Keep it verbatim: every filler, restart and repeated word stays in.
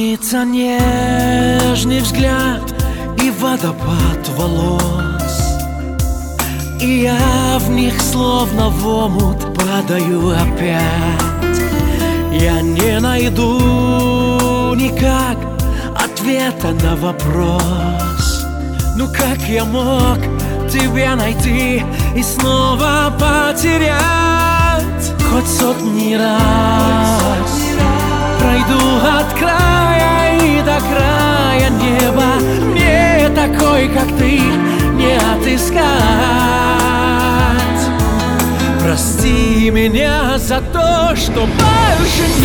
Снится нежный взгляд и водопад волос, и я в них словно в омут падаю опять. Я не найду никак ответа на вопрос: ну как я мог тебя найти и снова потерять? Хоть сотни раз пройду от края и до края неба, мне такой, как ты, не отыскать. Прости меня за то, что больше